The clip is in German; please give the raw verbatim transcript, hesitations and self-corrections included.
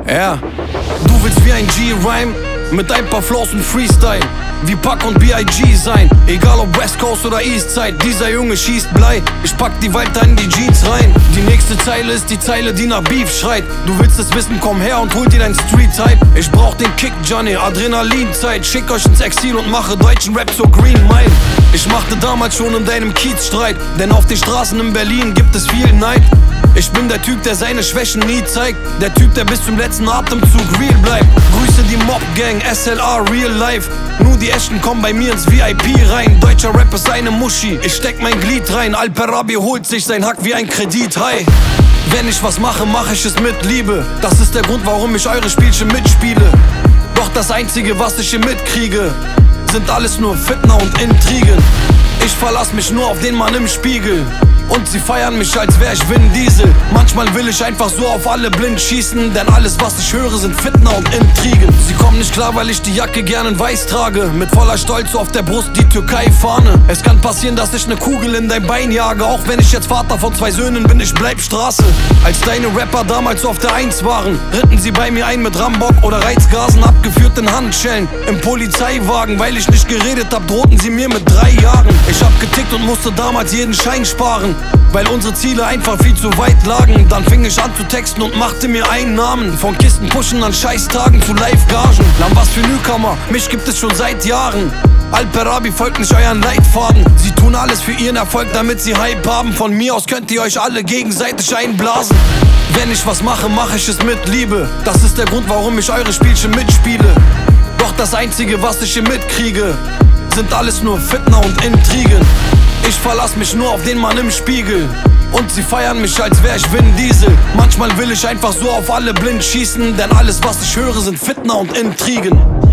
Ja, du willst wie ein G-Rhyme mit ein paar Flows und Freestyle, wie Pac und B I G sein. Egal ob West Coast oder Eastside, dieser Junge schießt Blei. Ich pack die weiter in die Jeans rein. Die nächste Zeile ist die Zeile, die nach Beef schreit. Du willst es wissen, komm her und hol dir dein Street-Type. Ich brauch den Kick, Johnny, Adrenalinzeit. Schick euch ins Exil und mache deutschen Rap so Green Mile. Ich machte damals schon in deinem Kiez Streit, denn auf den Straßen in Berlin gibt es viel Neid. Ich bin der Typ, der seine Schwächen nie zeigt, der Typ, der bis zum letzten Atemzug real bleibt. Grüße die Mob Gang, S L R, Real Life. Nur die Echten kommen bei mir ins V I P rein. Deutscher Rap ist eine Muschi, ich steck mein Glied rein. Al-Perabi holt sich sein Hack wie ein Kredit, hi. Wenn ich was mache, mache ich es mit Liebe. Das ist der Grund, warum ich eure Spielchen mitspiele. Doch das Einzige, was ich hier mitkriege, sind alles nur Fitner und Intrigen. Ich verlass mich nur auf den Mann im Spiegel und sie feiern mich, als wär ich Vin Diesel. Manchmal will ich einfach so auf alle blind schießen, denn alles, was ich höre, sind Fitner und Intrigen. Sie kommen nicht klar, weil ich die Jacke gern in weiß trage, mit voller Stolz auf der Brust die Türkei-Fahne. Es kann passieren, dass ich ne Kugel in dein Bein jage, auch wenn ich jetzt Vater von zwei Söhnen bin, ich bleib Straße. Als deine Rapper damals auf der Eins waren, ritten sie bei mir ein mit Rambock oder Reizgasen, abgeführt in Handschellen im Polizeiwagen. Weil ich nicht geredet hab, drohten sie mir mit drei Jahren. Ich hab getickt und musste damals jeden Schein sparen, weil unsere Ziele einfach viel zu weit lagen. Dann fing ich an zu texten und machte mir einen Namen. Von Kisten pushen an Scheißtagen zu Live-Gagen. Lamm, was für Newcomer, mich gibt es schon seit Jahren. Al-Perabi folgt nicht euren Leitfaden. Sie tun alles für ihren Erfolg, damit sie Hype haben. Von mir aus könnt ihr euch alle gegenseitig einblasen. Wenn ich was mache, mache ich es mit Liebe. Das ist der Grund, warum ich eure Spielchen mitspiele. Doch das Einzige, was ich hier mitkriege, sind alles nur Fitner und Intrigen. Ich verlass mich nur auf den Mann im Spiegel und sie feiern mich, als wär ich Vin Diesel. Manchmal will ich einfach so auf alle blind schießen, denn alles, was ich höre, sind Fitner und Intrigen.